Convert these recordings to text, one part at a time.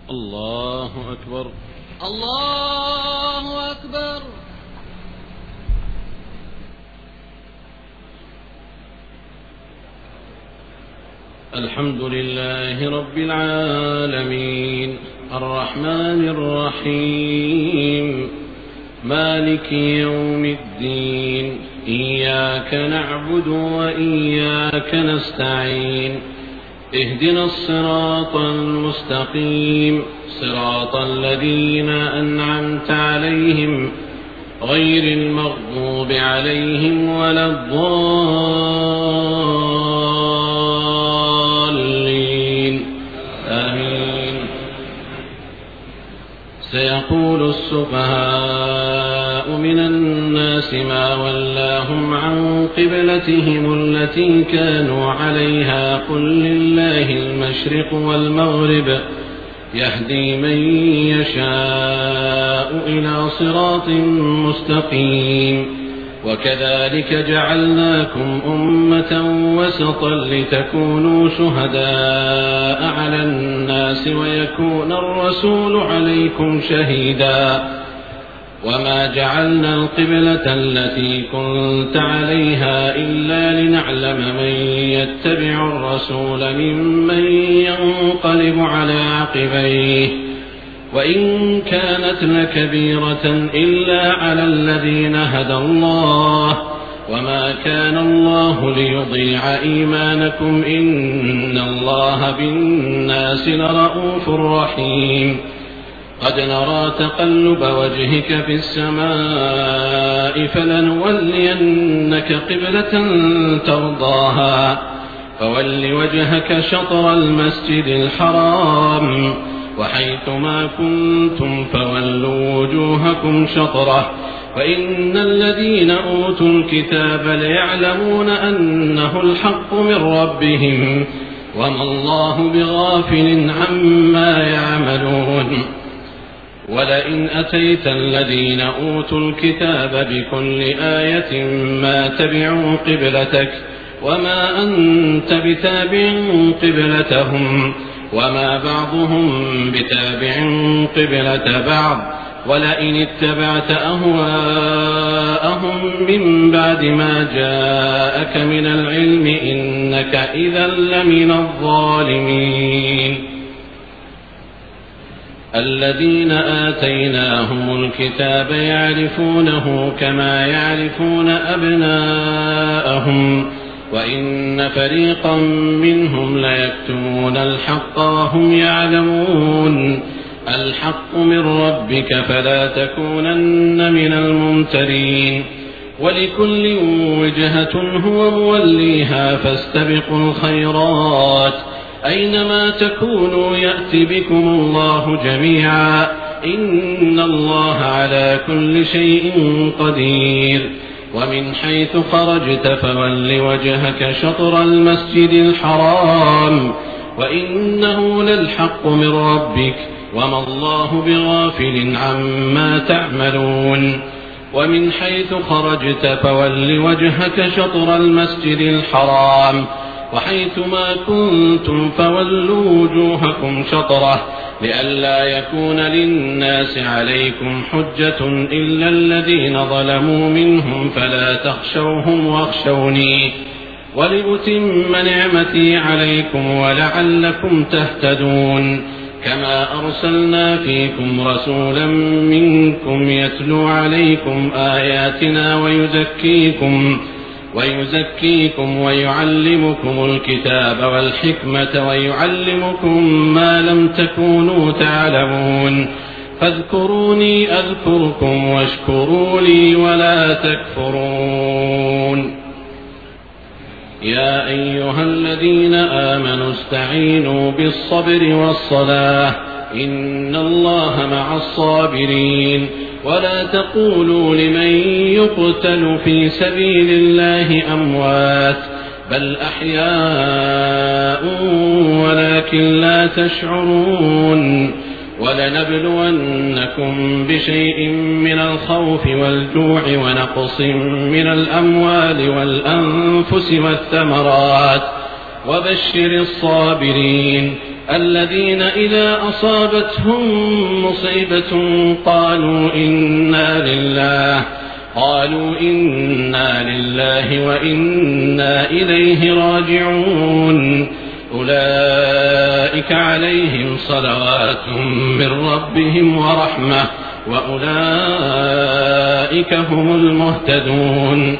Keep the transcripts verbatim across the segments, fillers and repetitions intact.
الله أكبر. الله أكبر. الحمد لله رب العالمين الرحمن الرحيم مالك يوم الدين إياك نعبد وإياك نستعين اهدنا الصراط المستقيم صراط الذين أنعمت عليهم غير المغضوب عليهم ولا الضالين آمين. سيقول السفهاء من الناس ما ولاهم عن قبلتهم التي كانوا عليها قل لله المشرق والمغرب يهدي من يشاء إلى صراط مستقيم وكذلك جعلناكم أمة وسطا لتكونوا شهداء على الناس ويكون الرسول عليكم شهيدا وما جعلنا القبلة التي كنت عليها إلا لنعلم من يتبع الرسول ممن ينقلب على عقبيه وإن كانت لكبيرة إلا على الذين هدى الله وما كان الله ليضيع إيمانكم إن الله بالناس لرؤوف رحيم. قد نرى تقلب وجهك في السماء فلنولينك قبلة ترضاها فول وجهك شطر المسجد الحرام وحيث ما كنتم فولوا وجوهكم شطره وإن الذين أوتوا الكتاب ليعلمون أنه الحق من ربهم وما الله بغافل عما يعملون. ولئن أتيت الذين أوتوا الكتاب بكل آية ما تبعوا قبلتك وما أنت بتابع قبلتهم وما بعضهم بتابع قبلة بعض ولئن اتبعت أهواءهم من بعد ما جاءك من العلم إنك إذا لمن الظالمين. الذين آتيناهم الكتاب يعرفونه كما يعرفون أبناءهم وإن فريقا منهم ليكتمون الحق وهم يعلمون. الحق من ربك فلا تكونن من الممترين. ولكل وجهة هو موليها فاستبقوا الخيرات أينما تكونوا يأتي بكم الله جميعا إن الله على كل شيء قدير. ومن حيث خرجت فول وجهك شطر المسجد الحرام وإنه للحق من ربك وما الله بغافل عما تعملون. ومن حيث خرجت فول وجهك شطر المسجد الحرام وحيث ما كنتم فولوا وجوهكم شطره لئلا يكون للناس عليكم حجة إلا الذين ظلموا منهم فلا تخشوهم واخشوني ولأتم نعمتي عليكم ولعلكم تهتدون. كما أرسلنا فيكم رسولا منكم يتلو عليكم آياتنا ويزكيكم ويزكيكم ويعلمكم الكتاب والحكمة ويعلمكم ما لم تكونوا تعلمون. فاذكروني أذكركم واشكروا لي ولا تكفرون. يا أيها الذين آمنوا استعينوا بالصبر والصلاة إن الله مع الصابرين. ولا تقولوا لمن يقتل في سبيل الله أموات بل أحياء ولكن لا تشعرون. ولنبلونكم بشيء من الخوف والجوع ونقص من الأموال والأنفس والثمرات وبشر الصابرين الذين إذا أصابتهم مصيبة قالوا إنا لله قالوا إنا لله وإنا إليه راجعون أولئك عليهم صلوات من ربهم ورحمة وأولئك هم المهتدون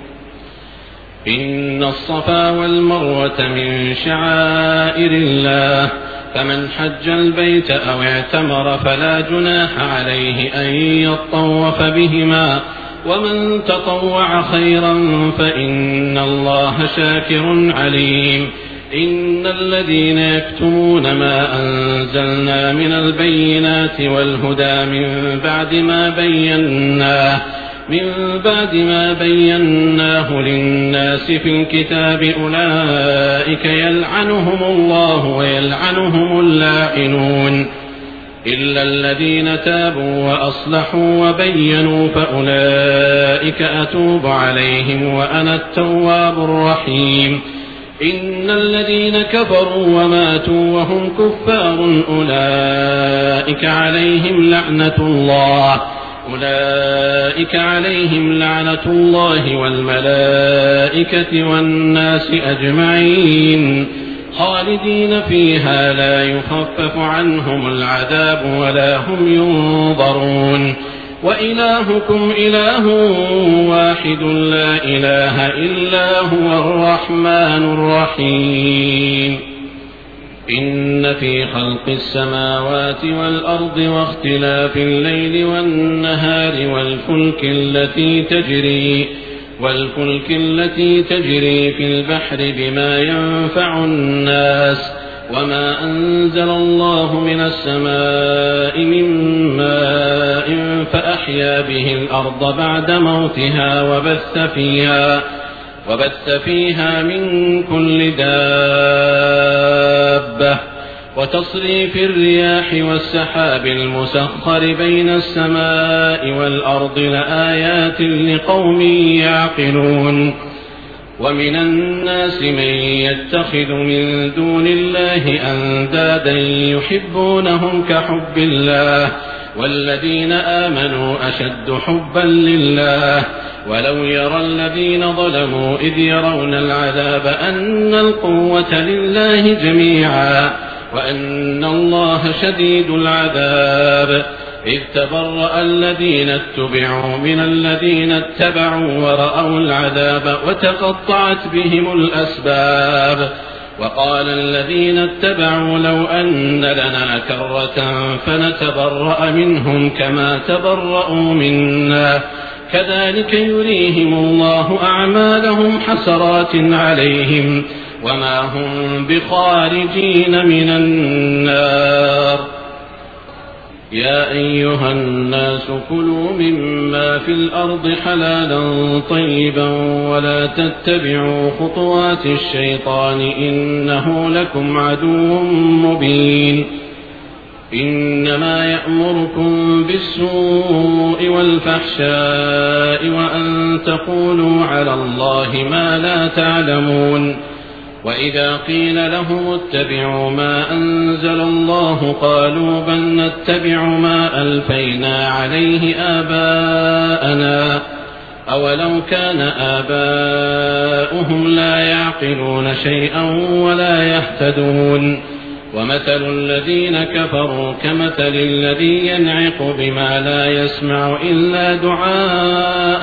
إن الصفا والمروة من شعائر الله فمن حج البيت أو اعتمر فلا جناح عليه أن يطوف بهما ومن تطوع خيرا فإن الله شاكر عليم إن الذين يكتمون ما أنزلنا من البينات والهدى من بعد ما بيناه من بعد ما بيناه للناس في الكتاب أولئك يلعنهم الله ويلعنهم اللاعنون إلا الذين تابوا وأصلحوا وبينوا فأولئك أتوب عليهم وأنا التواب الرحيم إن الذين كفروا وماتوا وهم كفار أولئك عليهم لعنة الله أولئك عليهم لعنة الله والملائكة والناس أجمعين خالدين فيها لا يخفف عنهم العذاب ولا هم ينظرون وإلهكم إله واحد لا إله إلا هو الرحمن الرحيم إن في خلق السماوات والأرض واختلاف الليل والنهار والفلك التي تجري والفلك التي تجري في البحر بما ينفع الناس وما أنزل الله من السماء من ماء فأحيا به الأرض بعد موتها وبث فيها وبث فيها من كل دابة وتصريف الرياح والسحاب المسخر بين السماء والأرض لآيات لقوم يعقلون ومن الناس من يتخذ من دون الله أندادا يحبونهم كحب الله والذين آمنوا أشد حبا لله ولو يرى الذين ظلموا إذ يرون العذاب أن القوة لله جميعا وأن الله شديد العذاب إذ تبرأ الذين اتبعوا من الذين اتبعوا ورأوا العذاب وتقطعت بهم الأسباب وقال الذين اتبعوا لو أن لنا كرة فنتبرأ منهم كما تبرأوا منا كذلك يريهم الله أعمالهم حسرات عليهم وما هم بخارجين من النار يا أيها الناس كلوا مما في الأرض حلالا طيبا ولا تتبعوا خطوات الشيطان إنه لكم عدو مبين إنما يأمركم بالسوء والفحشاء وأن تقولوا على الله ما لا تعلمون وإذا قيل لهم اتبعوا ما أنزل الله قالوا بل نتبع ما ألفينا عليه آباءنا أولو كان آباؤهم لا يعقلون شيئا ولا يهتدون ومثل الذين كفروا كمثل الذي ينعق بما لا يسمع إلا دعاء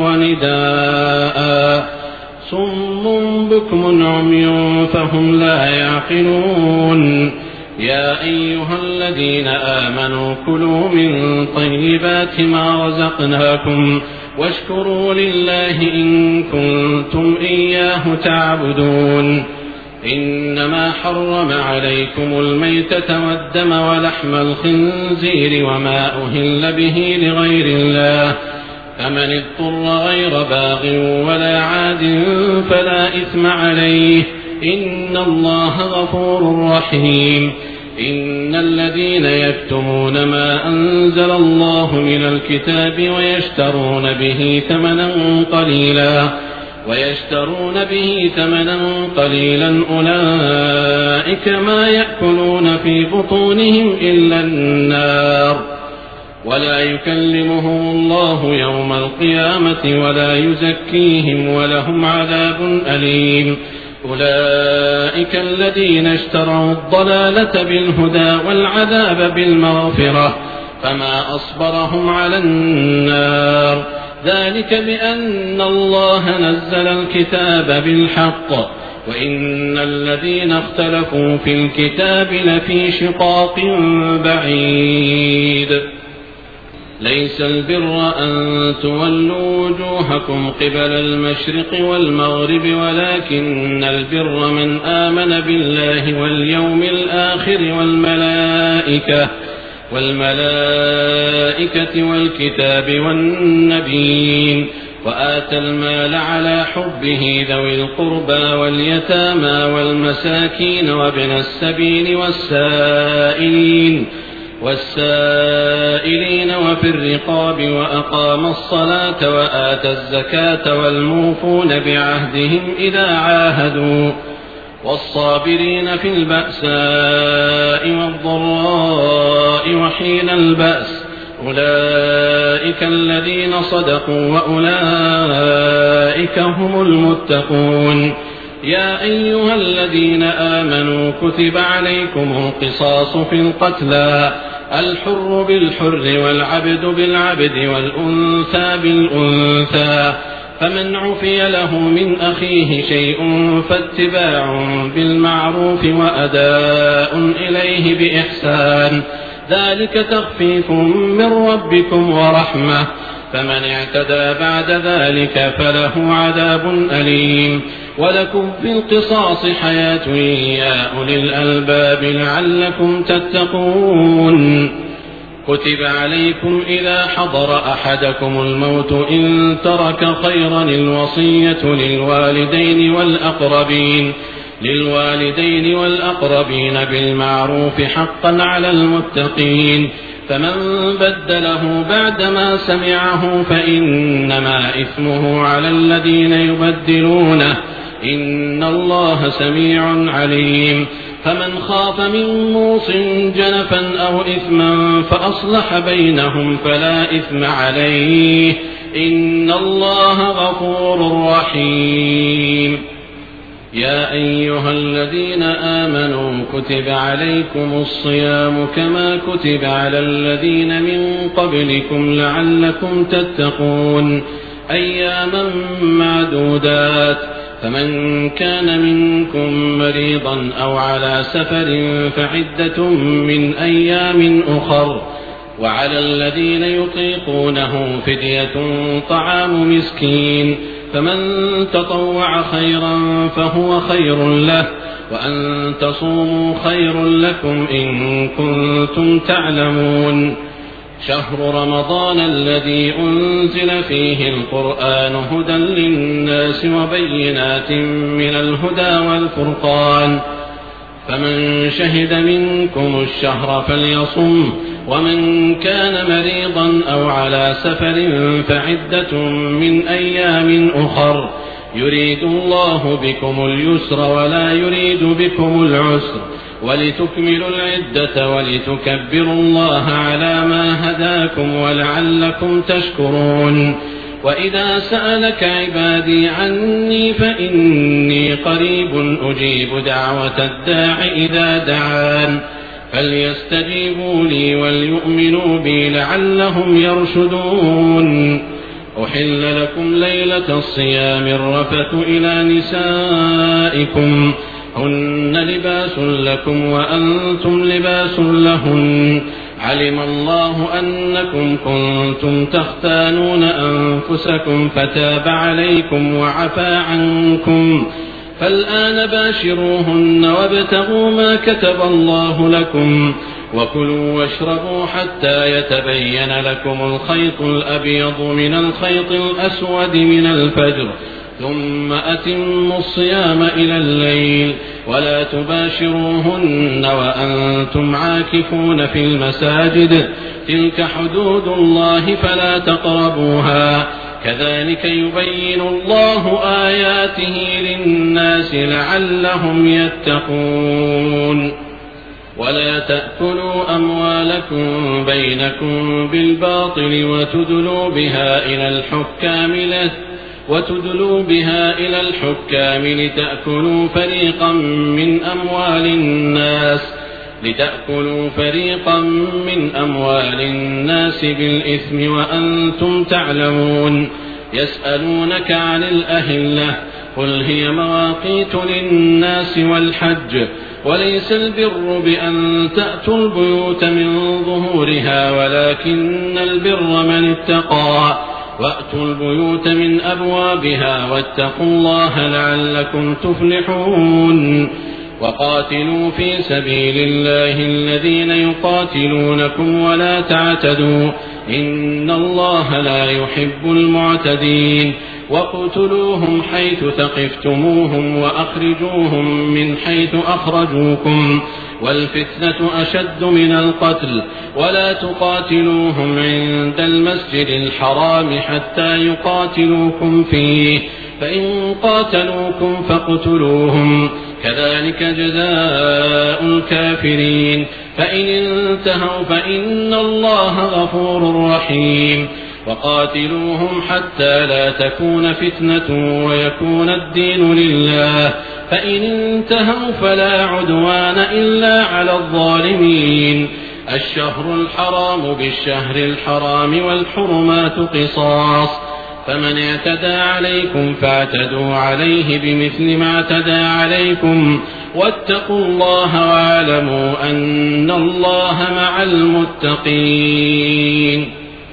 ونداء صم بكم عمي فهم لا يعقلون يا أيها الذين آمنوا كلوا من طيبات ما رزقناكم واشكروا لله إن كنتم إياه تعبدون إنما حرم عليكم الميتة والدم ولحم الخنزير وما أهل به لغير الله فمن اضطر غير باغ ولا عاد فلا إثم عليه إن الله غفور رحيم إن الذين يكتمون ما أنزل الله من الكتاب ويشترون به ثمنا قليلا ويشترون به ثمنا قليلا أولئك ما يأكلون في بطونهم إلا النار ولا يكلمهم الله يوم القيامة ولا يزكيهم ولهم عذاب أليم أولئك الذين اشتروا الضلالة بالهدى والعذاب بالمغفرة فما أصبرهم على النار ذلك بأن الله نزل الكتاب بالحق وإن الذين اختلفوا في الكتاب لفي شقاق بعيد ليس البر أن تولوا وجوهكم قبل المشرق والمغرب ولكن البر من آمن بالله واليوم الآخر والملائكة والملائكة والكتاب والنبيين وآتى المال على حبه ذوي القربى واليتامى والمساكين وابن السبيل والسائلين والسائلين وفي الرقاب وأقام الصلاة وآتى الزكاة والموفون بعهدهم إذا عاهدوا والصابرين في البأساء والضراء وحين البأس أولئك الذين صدقوا وأولئك هم المتقون يا أيها الذين آمنوا كتب عليكم القصاص في القتلى الحر بالحر والعبد بالعبد والأنثى بالأنثى فمن عفي له من أخيه شيء فاتباع بالمعروف وأداء إليه بإحسان ذلك تخفيف من ربكم ورحمة فمن اعتدى بعد ذلك فله عذاب أليم ولكم في القصاص حياة يا أولي الألباب لعلكم تتقون كتب عليكم إذا حضر أحدكم الموت إن ترك خيرا الوصية للوالدين والأقربين للوالدين والأقربين بالمعروف حقا على المتقين فمن بدله بعدما سمعه فإنما إثمه على الذين يبدلونه إن الله سميع عليم فمن خاف من موص جنفا أو إثما فأصلح بينهم فلا إثم عليه إن الله غفور رحيم يا أيها الذين آمنوا كتب عليكم الصيام كما كتب على الذين من قبلكم لعلكم تتقون أياما معدودات فمن كان منكم مريضا أو على سفر فعدة من أيام أخر وعلى الذين يطيقونه فدية طعام مسكين فمن تطوع خيرا فهو خير له وأن تصوموا خير لكم إن كنتم تعلمون شهر رمضان الذي أنزل فيه القرآن هدى للناس وبينات من الهدى والفرقان فمن شهد منكم الشهر فليصم ومن كان مريضا أو على سفر فعدة من أيام أخر يريد الله بكم اليسر ولا يريد بكم العسر ولتكملوا العدة ولتكبروا الله على ما هداكم ولعلكم تشكرون وإذا سألك عبادي عني فإني قريب أجيب دعوة الداع إذا دعان فليستجيبوا لي وليؤمنوا بي لعلهم يرشدون أحل لكم ليلة الصيام الرفث إلى نسائكم هن لباس لكم وأنتم لباس لهن علم الله أنكم كنتم تختانون أنفسكم فتاب عليكم وعفى عنكم فالآن باشروهن وابتغوا ما كتب الله لكم وكلوا واشربوا حتى يتبين لكم الخيط الأبيض من الخيط الأسود من الفجر ثم أتموا الصيام إلى الليل ولا تباشروهن وأنتم عاكفون في المساجد تلك حدود الله فلا تقربوها كذلك يبين الله آياته للناس لعلهم يتقون ولا تأكلوا أموالكم بينكم بالباطل وتدلوا بها إلى الحكام وتدلوا بها إلى الحكام لتأكلوا فريقا من أموال الناس لتأكلوا فريقا من أموال الناس بالإثم وأنتم تعلمون يسألونك عن الأهلة قل هي مواقيت للناس والحج وليس البر بأن تأتوا البيوت من ظهورها ولكن البر من اتقى وأتوا البيوت من أبوابها واتقوا الله لعلكم تفلحون وقاتلوا في سبيل الله الذين يقاتلونكم ولا تعتدوا إن الله لا يحب المعتدين وقتلوهم حيث ثقفتموهم وأخرجوهم من حيث أخرجوكم والفتنة أشد من القتل ولا تقاتلوهم عند المسجد الحرام حتى يقاتلوكم فيه فإن قاتلوكم فاقتلوهم كذلك جزاء الكافرين فإن انتهوا فإن الله غفور رحيم وقاتلوهم حتى لا تكون فتنة ويكون الدين لله فإن انتهوا فلا عدوان إلا على الظالمين الشهر الحرام بالشهر الحرام والحرمات قصاص فمن اعتدى عليكم فاعتدوا عليه بمثل ما اعتدى عليكم واتقوا الله واعلموا أن الله مع المتقين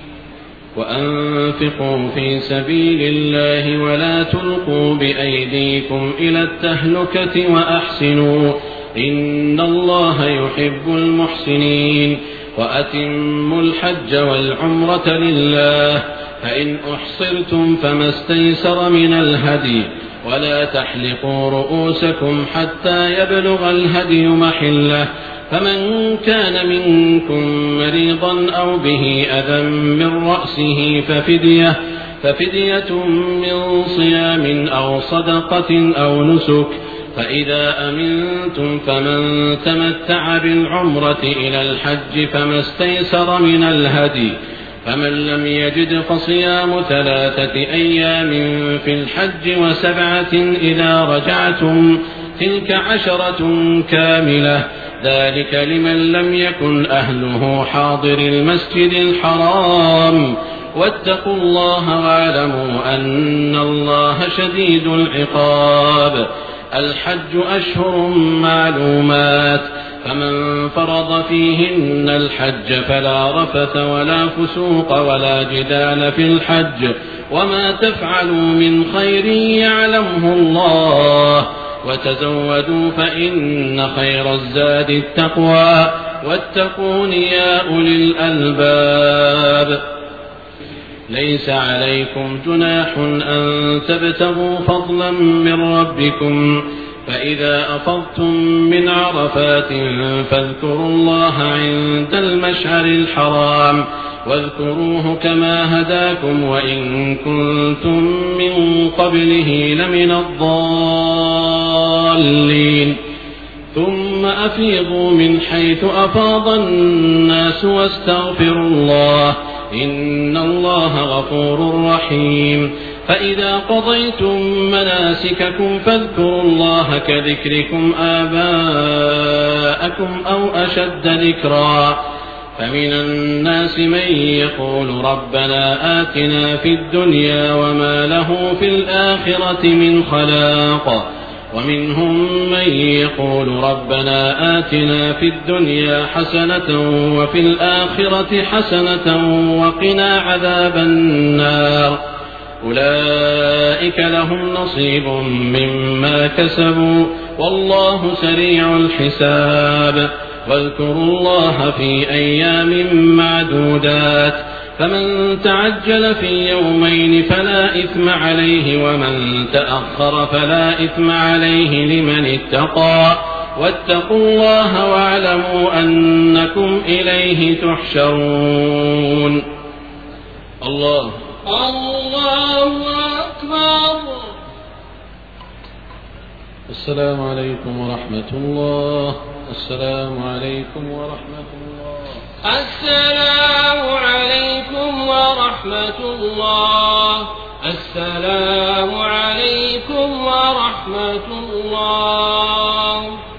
وأنفقوا في سبيل الله ولا تلقوا بأيديكم إلى التهلكة وأحسنوا إن الله يحب المحسنين وأتموا الحج والعمرة لله فإن أحصرتم فما استيسر من الهدي ولا تحلقوا رؤوسكم حتى يبلغ الهدي محله فمن كان منكم مريضا أو به أذى من رأسه ففدية, ففدية من صيام أو صدقة أو نسك فإذا أمنتم فمن تمتع بالعمرة إلى الحج فما استيسر من الهدي فمن لم يجد فصيام ثلاثة أيام في الحج وسبعة إذا رجعتم تلك عشرة كاملة ذلك لمن لم يكن أهله حاضر المسجد الحرام واتقوا الله واعلموا أن الله شديد العقاب الحج أشهر معلومات فمن فرض فيهن الحج فلا رفث ولا فسوق ولا جدال في الحج وما تفعلوا من خير يعلمه الله وتزودوا فإن خير الزاد التقوى واتقون يا أولي الألباب ليس عليكم جناح أن تبتغوا فضلا من ربكم فإذا أفضتم من عرفات فاذكروا الله عند المشعر الحرام واذكروه كما هداكم وإن كنتم من قبله لمن الضالين ثم أفيضوا من حيث أفاض الناس واستغفروا الله إن الله غفور رحيم فإذا قضيتم مناسككم فاذكروا الله كذكركم آباءكم أو أشد ذكرا فمن الناس من يقول ربنا آتنا في الدنيا وما له في الآخرة من خلاق ومنهم من يقول ربنا آتنا في الدنيا حسنة وفي الآخرة حسنة وقنا عذاب النار أولئك لهم نصيب مما كسبوا والله سريع الحساب واذكروا الله في أيام معدودات فمن تعجل في يومين فلا إثم عليه ومن تأخر فلا إثم عليه لمن اتقى واتقوا الله واعلموا أنكم إليه تحشرون الله الله أكبر. السلام عليكم ورحمة الله. السلام عليكم ورحمة الله. السلام عليكم ورحمة الله. السلام عليكم ورحمة الله.